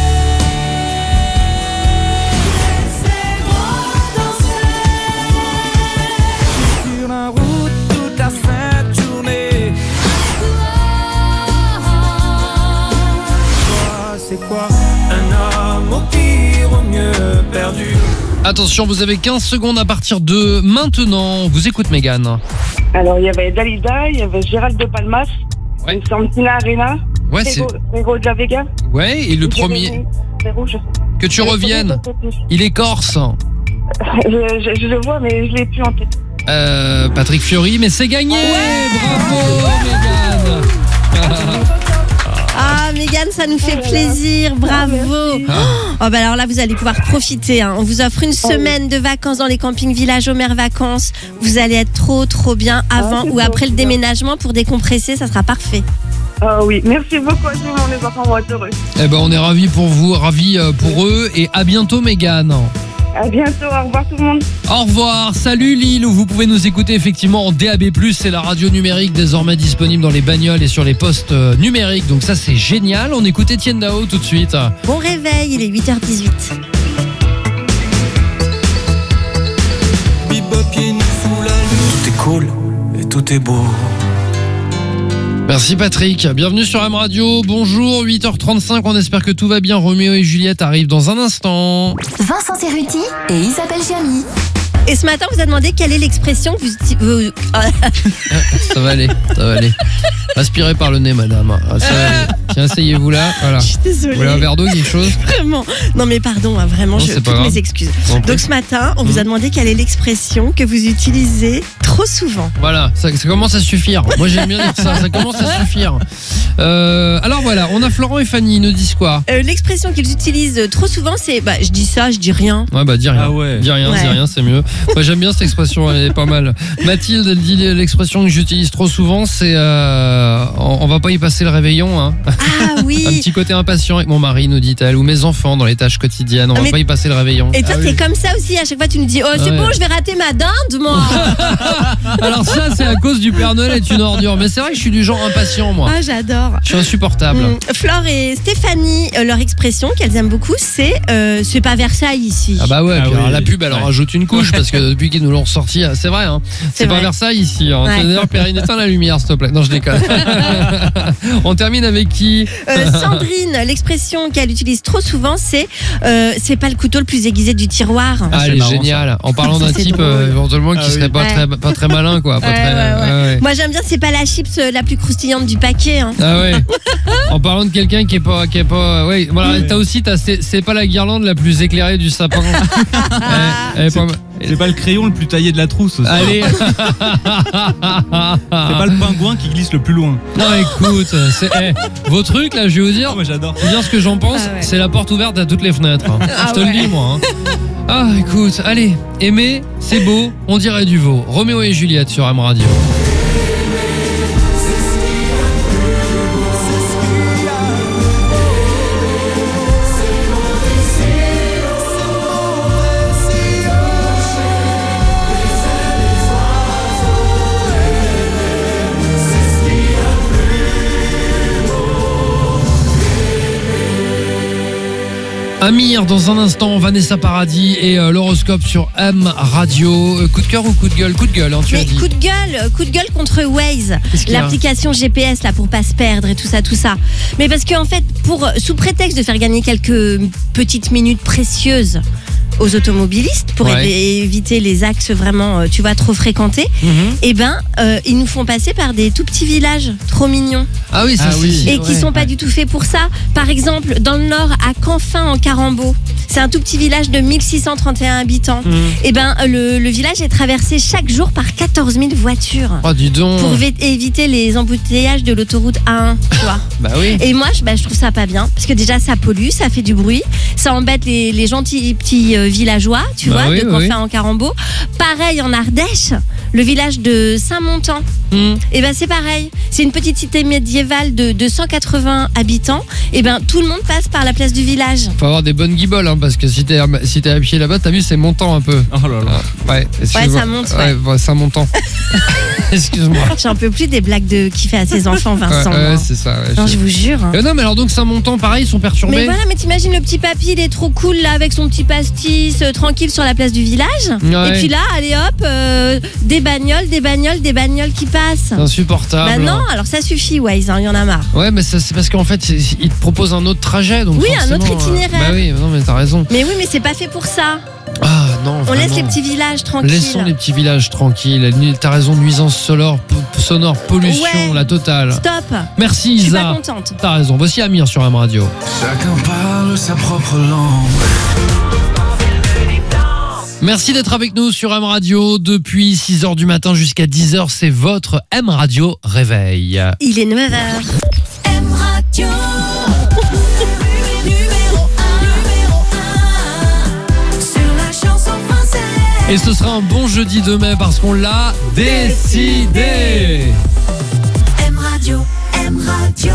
Sur la route toute la sainte journée. Toi, c'est quoi un homme au pire, au mieux perdu? Attention, vous avez quinze secondes à partir de maintenant. Vous écoute Mégane. Alors il y avait Dalida, il y avait Gérald de Palmas, Ouais. Santina Arena, Ouais, c'est... Héros de la Vega. Ouais, et le premier... Héros, je sais. Que tu Le premier, reviennes. je sais plus. Il est corse. Je, je- je le vois, mais je l'ai plus en tête. Euh, Patrick Fiori, mais c'est gagné. Bravo Mégane. Ah, Mégane, ça nous fait plaisir. Bravo. Oh, bah alors là, vous allez pouvoir profiter. Hein. On vous offre une semaine de vacances dans les campings villages Homer Vacances. Vous allez être trop, trop bien avant c'est ou après trop le bien. déménagement pour décompresser. Ça sera parfait. Ah oui, merci beaucoup à tout le monde, les enfants vont être heureux. Eh ben, on est ravis pour vous, ravis euh, pour eux. Et à bientôt Mégane. À bientôt, au revoir tout le monde. Au revoir, salut Lille, où vous pouvez nous écouter effectivement en D A B plus, c'est la radio numérique désormais disponible dans les bagnoles et sur les postes euh, numériques, donc ça c'est génial. On écoute Étienne Dao tout de suite. Bon réveil, il est huit heures dix-huit. Bebop pieds nus sous la lune. Tout est cool et tout est beau. Merci Patrick, bienvenue sur M Radio, bonjour, huit heures trente-cinq, on espère que tout va bien, Roméo et Juliette arrivent dans un instant. Vincent Cerruti et Isabelle Giamy. Et ce matin, on vous a demandé quelle est l'expression que vous... vous- Ça va aller, ça va aller. Aspirez par le nez madame, Ah, ça va aller. Tiens, asseyez-vous là, voilà. Je suis désolée. Vous voulez un verre d'eau, quelque chose? Vraiment. Non mais pardon, hein, vraiment, Non, je, c'est pas toutes grave. mes excuses. Je vous en prie. Donc ce matin, on vous a demandé quelle est l'expression que vous utilisez trop trop souvent. Voilà, ça, ça commence à suffire. Moi j'aime bien dire ça, ça commence à suffire. Euh, alors voilà, on a Florent et Fanny, ils nous disent quoi? Euh, L'expression qu'ils utilisent trop souvent, c'est bah, je dis ça, je dis rien. Ouais, bah dis rien. Ah ouais. Dis rien, Ouais. dis rien, c'est mieux. Moi j'aime bien cette expression, elle est pas mal. Mathilde, elle dit l'expression que j'utilise trop souvent, c'est euh, on, on va pas y passer le réveillon. Hein. Ah oui. Un petit côté impatient avec mon mari, nous dit-elle, ou mes enfants dans les tâches quotidiennes, on Ah, va mais- pas y passer le réveillon. Et toi, Ah t'es oui. comme ça aussi. À chaque fois, tu nous dis, oh, c'est Ouais. bon, je vais rater ma dinde, moi. Alors ça, c'est à cause du Père Noël est une ordure. Mais c'est vrai que je suis du genre impatient, moi. Ah, j'adore. Je suis insupportable. Hum, Flore et Stéphanie, euh, leur expression qu'elles aiment beaucoup, c'est euh, c'est pas Versailles ici. Ah bah ouais, Ah puis oui. alors la pub elle en Ouais. rajoute une couche parce que depuis qu'ils nous l'ont sorti, c'est vrai hein. C'est pas vrai. Versailles ici hein. Ouais. D'ailleurs Perrine, éteins la lumière s'il te plaît. Non je déconne. On termine avec qui? Euh, Sandrine, l'expression qu'elle utilise trop souvent, c'est euh, c'est pas le couteau le plus aiguisé du tiroir. Ah, c'est elle est marrant, géniale. En parlant Ça, d'un c'est type drôle. euh, éventuellement qui Ah serait oui. pas Ouais. très pas très malin quoi, pas Ouais, très ouais, ouais. ouais, ouais. Moi, j'aime bien, c'est pas la chips euh, la plus croustillante du paquet. Hein. Ah ouais. En parlant de quelqu'un qui est pas qui est pas ouais, voilà, t'as aussi t'as c'est c'est pas la guirlande la plus éclairée du sapin. Elle- elle est pas mal. C'est pas le crayon le plus taillé de la trousse aussi. Allez. C'est pas le pingouin qui glisse le plus loin. Non écoute, c'est eh, vos trucs là, je vais vous dire. Ah, moi j'adore. Je veux dire ce que j'en pense, Ah ouais. c'est la porte ouverte à toutes les fenêtres. hein. Ah je te ouais. le dis moi. hein. Ah écoute, allez, aimer, c'est beau, on dirait du veau. Roméo et Juliette sur M Radio. Amir, dans un instant, Vanessa Paradis et euh, l'horoscope sur M Radio. Euh, coup de cœur ou coup de gueule? Coup de gueule, hein, tu as Mais dit. coup de gueule, coup de gueule contre Waze, Qu'est-ce qu'il y a l'application G P S là pour pas se perdre et tout ça, tout ça. Mais parce qu'en fait, pour sous prétexte de faire gagner quelques petites minutes précieuses aux automobilistes pour Ouais. évi- éviter les axes vraiment, euh, tu vois, trop fréquentés, Mhm. eh ben, euh, ils nous font passer par des tout petits villages trop mignons Ah oui, ça Ah c'est- oui. c'est- et qui ouais. sont pas du tout faits pour ça. Par exemple, dans le nord, à Canfin en Carambeau, c'est un tout petit village de mille six cent trente et un habitants. Mhm. Et ben, le, le village est traversé chaque jour par quatorze mille voitures. Oh dis donc. Pour vé- éviter les embouteillages de l'autoroute A un, tu vois. Bah oui. Et moi, je, bah, je trouve ça pas bien, parce que déjà, ça pollue, ça fait du bruit, ça embête les, les gentils petits euh, villageois, tu Bah vois, oui, de oui, Canfin en Carambeau. Pareil en Ardèche, le village de Saint-Montant. Mhm. Et ben c'est pareil, c'est une petite cité médiévale de deux cent quatre-vingts habitants. Et ben tout le monde passe par la place du village. Faut avoir des bonnes guiboles hein, parce que si t'es si t'es à pied là-bas, t'as vu c'est montant un peu. Oh là là. Ah, ouais, excuse-moi. ça monte, ouais. ouais, ça montant. Excuse-moi. J'en peux plus des blagues de qui fait à ses enfants, Vincent. Ouais, ouais, moi. c'est ça. ouais, Non, je- je vous jure. hein. Euh, non mais alors donc Saint-Montant pareil, ils sont perturbés. Mais voilà, mais t'imagines le petit papy, il est trop cool là avec son petit pastis euh, tranquille sur la place du village. Ouais. Et puis là, allez hop, euh, des bagnoles, des bagnoles, des bagnoles qui passent. C'est insupportable. Bah non, alors ça suffit, Waze, il y en a marre. Ouais, mais ça, c'est parce qu'en fait, c'est- ils te proposent un autre trajet. Donc Oui, un autre forcément, euh, itinéraire. bah oui, non, mais t'as raison. Mais oui, mais c'est pas fait pour ça. Ah non, On vraiment. laisse les petits villages tranquilles. Laissons les petits villages tranquilles. T'as raison, nuisance sonore, p- sonore pollution, Ouais. la totale. Stop. Merci Je suis pas Isa. contente. T'as raison. Voici Amir sur M Radio. Chacun parle sa propre langue. Merci d'être avec nous sur M Radio depuis six heures du matin jusqu'à dix heures. C'est votre M Radio Réveil. Il est neuf heures. M Radio. Numéro un, numéro un, sur la chanson française. Et ce sera un bon jeudi de mai parce qu'on l'a décidé. M Radio, M Radio.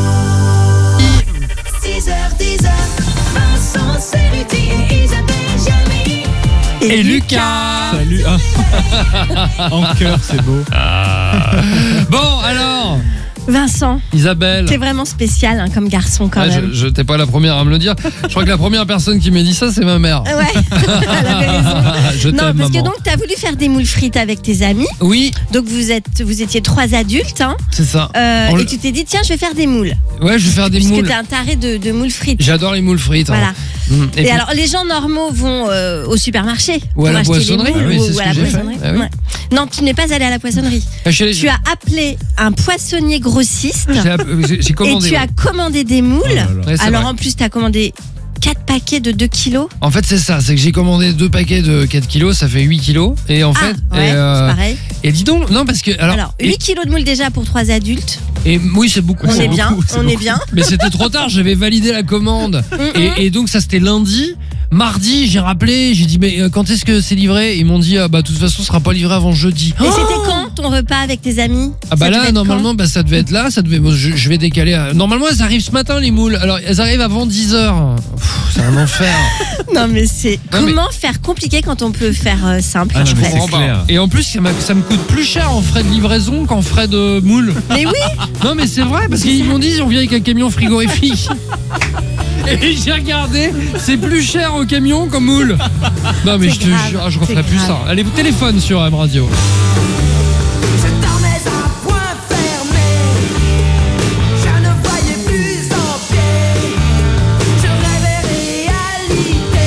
six heures, dix heures. Vincent Cerruti et Isabelle Jamy. Et Lucas. Salut. Ah. En cœur, c'est beau. Bon alors, Vincent, Isabelle. t'es vraiment spécial hein, comme garçon quand Ah, même. je, je t'es pas la première à me le dire. Je crois que la première personne qui m'a dit ça, c'est ma mère. Ouais, elle avait raison. Je Non, t'aime, parce que maman. donc t'as voulu faire des moules frites avec tes amis. Oui, Donc vous êtes, vous étiez trois adultes, hein, c'est ça. euh, On et le- tu t'es dit tiens je vais faire des moules. Ouais, je vais faire des Puisque moules. t'es un taré de, de moules frites. J'adore les moules frites. hein. Voilà. Mm. Et, puis- alors les gens normaux vont euh, au supermarché Ou à pour la acheter les poissonnerie. moules, Ah oui, ou, c'est ce ou à que la j'ai fait. poissonnerie. Ah oui. Ouais. Non, tu n'es pas allé à la poissonnerie. Ah, chez les- Tu as appelé un poissonnier grossiste J'ai- J'ai et commandé. tu ouais. as commandé des moules. Oh là là. Ouais, c'est Alors vrai. en plus tu as commandé quatre paquets de deux kilos. En fait, c'est ça, c'est que j'ai commandé deux paquets de quatre kilos, ça fait huit kilos. Et en Ah, fait. ouais, et, c'est pareil. Et dis donc, non, parce que. Alors, Alors, et- huit kilos de moules déjà pour trois adultes. Et oui, c'est beaucoup. On c'est est bien, beaucoup, c'est on est beaucoup. bien. Mais c'était trop tard, j'avais validé la commande. Mm-mm. Et, et donc ça c'était lundi. Mardi, j'ai rappelé, j'ai dit mais euh, quand est-ce que c'est livré? Ils m'ont dit ah bah de toute façon ce sera pas livré avant jeudi. Et c'était quand ton repas avec tes amis? Ah bah Ça devait là être normalement bah, ça devait être là, ça devait bon, je, je vais décaler. à- Normalement elles arrivent ce matin les moules. Alors elles arrivent avant dix heures. C'est un enfer. quand Non mais c'est Non, mais- comment faire compliqué quand on peut faire euh, simple Ah, en non, mais fait. c'est Comprends pas. clair. Et en plus ça, m'a- ça me coûte plus cher en frais de livraison qu'en frais de moule. Mais oui, Non mais c'est vrai parce qu'ils m'ont dit on vient avec un camion frigorifique. Et j'ai regardé, c'est plus cher au camion qu'au moule. Non mais C'est je te grave, jure, ah, je referai c'est plus grave. ça. Allez, vous téléphone sur M Radio. Je dormais à point fermé, je ne voyais plus en pied, je rêvais réalité,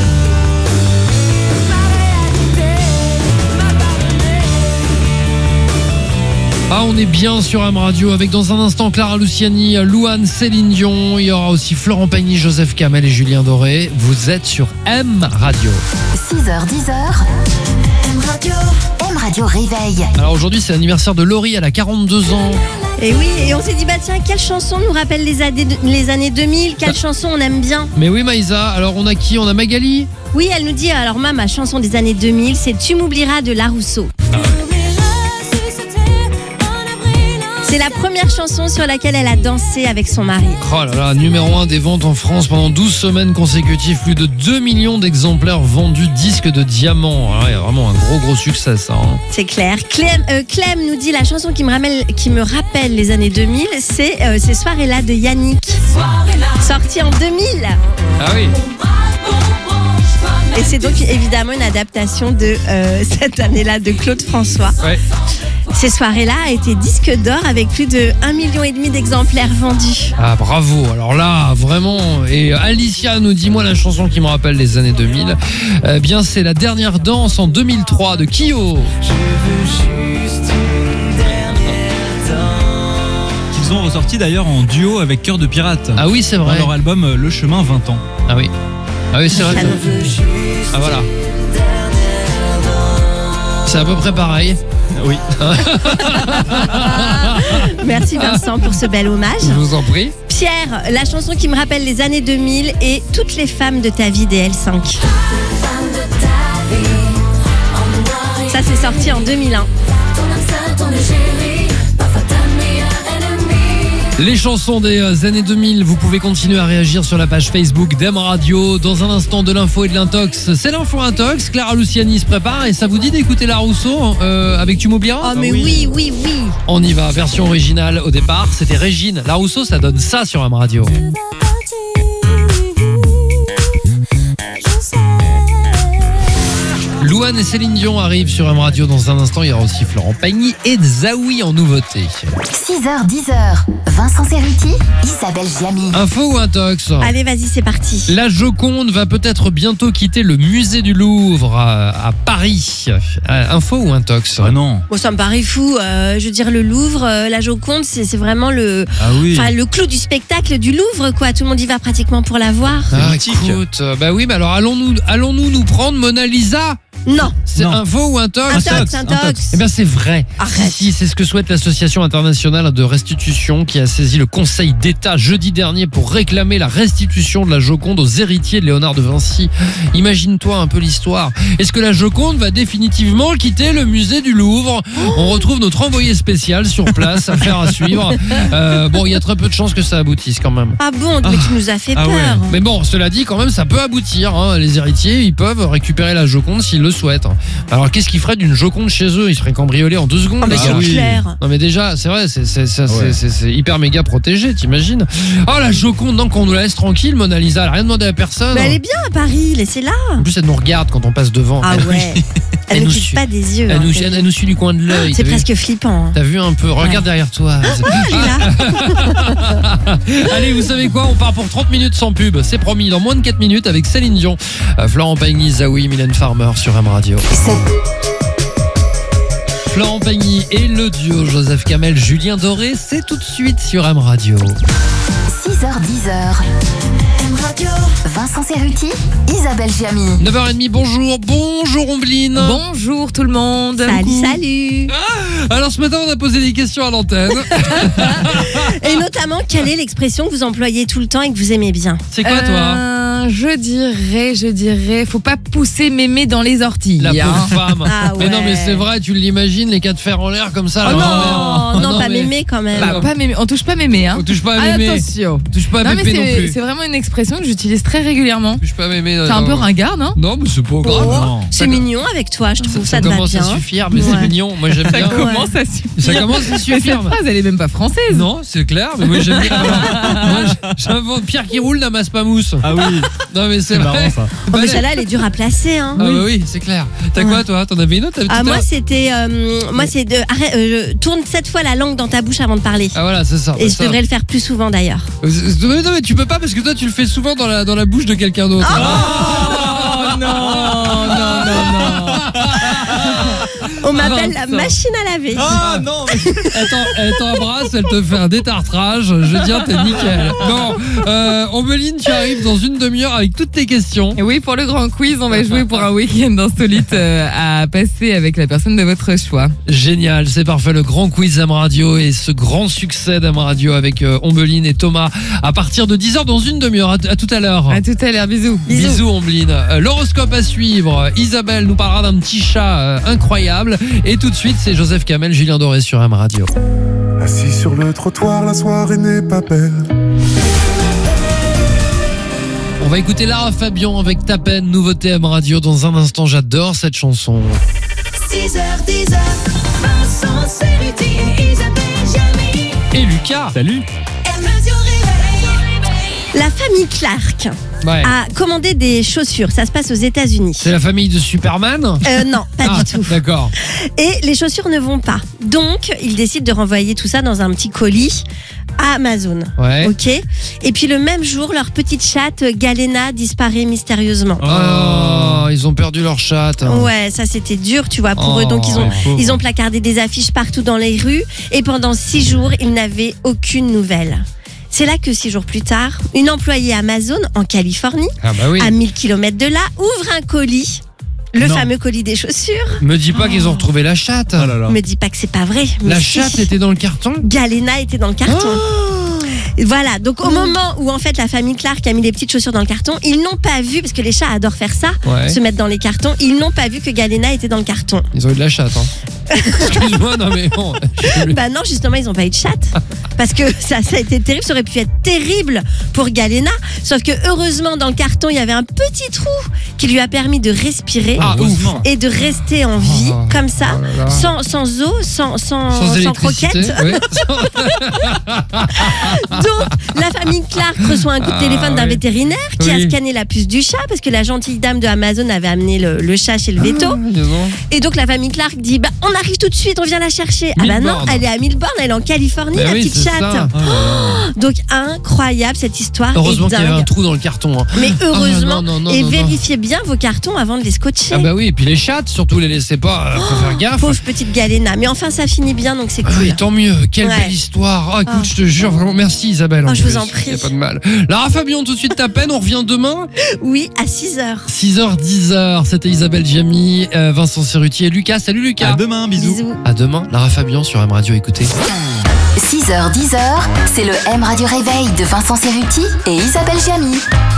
ma réalité m'a pardonné. Ah, on est bien sur M Radio avec dans un instant Clara Luciani, Louane, Céline Dion. Il y aura aussi Florent Pagny, Joseph Kamel et Julien Doré. Vous êtes sur M Radio. six heures dix. M Radio. M Radio réveil. Alors aujourd'hui c'est l'anniversaire de Laurie, elle a quarante-deux ans. et oui, et on s'est dit bah tiens, quelle chanson nous rappelle les années, les années deux mille? Quelle chanson on aime bien? Mais oui Maïsa, alors on a qui? On a Magali. Oui, elle nous dit alors ma ma chanson des années deux mille, c'est Tu m'oublieras de La Rousseau. C'est la première chanson sur laquelle elle a dansé avec son mari. Oh là là, numéro un des ventes en France pendant douze semaines consécutives, plus de deux millions d'exemplaires vendus, disques de diamant. Alors, il y a vraiment un gros gros succès ça. Hein. C'est clair. Clem, euh, Clem nous dit la chanson qui me rappelle, qui me rappelle les années deux mille, c'est euh, Ces soirées-là de Yannick. Sorti en deux mille. Ah oui. Et c'est donc évidemment une adaptation de euh, cette année-là de Claude François. Ouais. Ces soirées-là a été disque d'or avec plus de un million et demi d'exemplaires vendus. Ah bravo, alors là vraiment. Et Alicia nous dit moi la chanson qui me rappelle les années deux mille, eh bien c'est La Dernière Danse en deux mille trois de Kyo. Qu'ils ont ressorti d'ailleurs en duo avec Cœur de Pirate. Ah oui c'est Dans vrai. leur album euh, Le Chemin vingt ans. Ah oui. Ah oui c'est vrai. Ah voilà. C'est à peu près pareil. Oui. Merci Vincent pour ce bel hommage. Je vous en prie. Pierre, la chanson qui me rappelle les années deux mille est Toutes les femmes de ta vie des L cinq. Ça c'est sorti en deux mille un. Les chansons des euh, années deux mille, vous pouvez continuer à réagir sur la page Facebook d'M Radio. Dans un instant, de l'info et de l'intox. C'est l'info intox. Clara Luciani se prépare et ça vous dit d'écouter La Rousseau euh, avec Tu m'oublieras? Oh mais oui, oui, oui. On y va, version originale au départ. C'était Régine. La Rousseau, ça donne ça sur M Radio. Louane et Céline Dion arrivent sur M Radio dans un instant. Il y aura aussi Florent Pagny et Zawi en nouveauté. six heures dix. Vincent Cerruti, Isabelle Giami. Info ou intox? Allez, vas-y, c'est parti. La Joconde va peut-être bientôt quitter le musée du Louvre à, à Paris. Euh, Info ou intox? Ah non. Bon, ça me paraît fou. Euh, je veux dire, le Louvre, euh, la Joconde, c'est c'est vraiment le, Ah oui. enfin, le clou du spectacle du Louvre, quoi. Tout le monde y va pratiquement pour la voir. Ah, mythique. écoute, euh, bah oui, mais alors allons-nous allons-nous nous prendre Mona Lisa? Non. C'est Non. info ou intox? Intox, intox. Eh bien c'est vrai. Arrête. Si, si, c'est ce que souhaite l'association internationale de restitution qui a saisi le Conseil d'État jeudi dernier pour réclamer la restitution de la Joconde aux héritiers de Léonard de Vinci. Imagine-toi un peu l'histoire. Est-ce que la Joconde va définitivement quitter le musée du Louvre? On retrouve notre envoyé spécial sur place, affaire à suivre. Euh, bon, il y a très peu de chances que ça aboutisse quand même. Ah bon, mais tu nous as fait Ah peur. ouais. Mais bon, cela dit, quand même, ça peut aboutir. Hein. Les héritiers, ils peuvent récupérer la Joconde s'ils le souhaitent. Alors, qu'est-ce qu'ils feraient d'une Joconde chez eux? Ils seraient cambriolés en deux secondes. Ah, mais les c'est gars. oui. clair. Non, mais déjà, c'est vrai, c'est c'est- c'est- Ouais. c'est- c'est hyper méga protégé, t'imagines? Oh, la Joconde, non, qu'on nous la laisse tranquille, Mona Lisa, elle a rien demandé à personne. Mais elle est bien à Paris, laissez-la. En plus, elle nous regarde quand on passe devant. Ah elle, ouais. Elle Elle ne nous quitte suit. pas des yeux. elle hein, nous, t'as elle, vu. elle nous suit du coin de l'œil. C'est t'as vu presque flippant. hein. T'as vu un peu? Regarde Ouais. derrière toi. Allez, vous savez quoi? On part pour trente minutes sans pub. C'est promis, dans moins de quatre minutes avec Céline Dion, euh, Florent Pagny, Zawi, Mylène Farmer sur M Radio. Florent Pagny et le duo Joseph Kamel, Julien Doré, c'est tout de suite sur M Radio. six six heures dix. M Radio. Vincent Cerruti, Isabelle Giamy. neuf heures trente, bonjour, bonjour Ombline. Bonjour tout le monde. Salut, salut. Ah, alors ce matin on a posé des questions à l'antenne. Et notamment, quelle est l'expression que vous employez tout le temps et que vous aimez bien? C'est quoi toi Euh, Je dirais, je dirais, faut pas pousser mémé dans les orties. La hein. pauvre femme. Ah Mais non ouais. mais c'est vrai, tu l'imagines, les cas de fer en l'air comme ça. Oh la non, grand-mère. non, Oh pas mais- mémé quand même. Bah, pas mémé. On touche pas mémé. Hein. On touche pas à Ah, mémé. attention. On touche pas à Non mais pépé non c'est plus. c'est vraiment une expression que j'utilise très régulièrement. On touche pas à mémé. C'est un non. peu ringard, non? Non mais c'est pas grave. Oh, non. c'est mignon avec toi, je trouve. Ça, Ça te va commence bien. à suffire, mais c'est Ouais. mignon. Moi j'aime Ça bien. commence à suffire. Ça commence à Mais suffire. cette phrase, elle est même pas française. Non, c'est clair, mais moi j'aime bien. Moi j'invente Pierre qui roule n'amasse pas mousse. Ah oui, Non mais c'est c'est vrai. marrant ça. Oh, mais celle-là, elle est dure à placer. Hein. Ah bah oui, c'est clair. T'as quoi toi? T'en avais une autre? Ah, moi, c'était. euh, moi, c'est de. Arrête, euh, tourne sept fois la langue dans ta bouche avant de parler. Ah voilà, c'est ça. Et bah, je ça. devrais le faire plus souvent d'ailleurs. Euh, c'est- Non mais, non, mais tu peux pas parce que toi tu le fais souvent dans la, dans la bouche de quelqu'un d'autre. Oh non, non, non, non. On m'appelle la Vincent. machine à laver. Ah non, mais Elle t'en- elle t'embrasse, elle te fait un détartrage. Je veux dire, t'es nickel. Bon, euh, Ombeline, tu arrives dans une demi-heure avec toutes tes questions. Et oui, pour le grand quiz, on va jouer pour un week-end insolite euh, à passer avec la personne de votre choix. Génial, c'est parfait. Le grand quiz d'Am Radio et ce grand succès d'Am Radio avec euh, Ombeline et Thomas à partir de dix heures dans une demi-heure. À, à tout à l'heure. À tout à l'heure, bisous. Bisous, Ombeline. Euh, L'horoscope à suivre. Isabelle nous parlera d'un petit chat euh, incroyable. Et tout de suite, c'est Joseph Kamel, Julien Doré sur Am Radio. Assis sur le trottoir, la soirée n'est pas belle. On va écouter Lara Fabian avec Ta peine, nouveauté Am Radio dans un instant. J'adore cette chanson. six heures dix, Vincent Cerruti et Isabelle Giamy. Et Lucas. salut. M Radio Réveil. La famille Clark Ouais. a commandé des chaussures. Ça se passe aux États-Unis. C'est la famille de Superman? Euh, non, pas Ah, du tout. D'accord. Et les chaussures ne vont pas. Donc, ils décident de renvoyer tout ça dans un petit colis à Amazon. Ouais. Ok. Et puis le même jour, leur petite chatte Galena disparaît mystérieusement. Oh, ils ont perdu leur chatte. Ouais, ça c'était dur, tu vois, pour Oh, eux. Donc ils ont, les pauvres. ils ont placardé des affiches partout dans les rues et pendant six jours, ils n'avaient aucune nouvelle. C'est là que six jours plus tard, une employée Amazon en Californie, Ah bah oui. à mille kilomètres de là, ouvre un colis, le Non. fameux colis des chaussures. Me dis pas qu'ils ont retrouvé la chatte. Oh là là. Me dis pas que c'est pas vrai. mais La si. chatte était dans le carton. Galena était dans le carton. Oh. Voilà, donc au moment où en fait la famille Clark a mis les petites chaussures dans le carton, ils n'ont pas vu, parce que les chats adorent faire ça, Ouais. se mettre dans les cartons, ils n'ont pas vu que Galena était dans le carton. Ils ont eu de la chatte. Hein. Excuse-moi, non mais bon. Bah non, justement, ils n'ont pas eu de chatte. Parce que ça, ça a été terrible, ça aurait pu être terrible pour Galena. Sauf que heureusement, dans le carton, il y avait un petit trou qui lui a permis de respirer Ah, Heureusement. et de rester en vie, Oh, comme ça, oh là là. sans, sans eau, sans, sans, Sans sans électricité. croquettes. Oui. Donc, la famille Clark reçoit un coup de Ah, téléphone d'un oui. vétérinaire qui Oui. a scanné la puce du chat parce que la gentille dame de Amazon avait amené le, le chat chez le veto. Ah, dis donc. Et donc, la famille Clark dit bah, on arrive tout de suite, on vient la chercher. Ah bah non, Milborn. elle est à Milborn, elle est en Californie, Bah la oui, petite c'est chatte. ça. Oh là là. Donc, incroyable cette histoire. Heureusement est qu'il y avait un dingue. trou dans le carton. Hein. Mais heureusement, Ah, non, non, non, et non, non. vérifiez bien vos cartons avant de les scotcher. Ah bah oui, et puis les chattes, surtout les laissez pas, euh, faut faire gaffe. Pauvre petite Galena. Mais enfin, ça finit bien, donc c'est Ah cool. oui, tant mieux, quelle Ouais. belle histoire. Oh, écoute, Oh. je te jure, vraiment, merci Isabelle. Oh, je plus. vous en prie. Y a pas de mal. Lara Fabian, tout de suite ta peine, on revient demain. Oui, à six heures. six heures, dix heures, c'était Isabelle Giamy, euh, Vincent Cerruti et Lucas. Salut Lucas. À demain, bisous. Bisous. À demain, Lara Fabian sur Am Radio, écoutez. six heures dix, c'est le M Radio Réveil de Vincent Cerruti et Isabelle Giamy.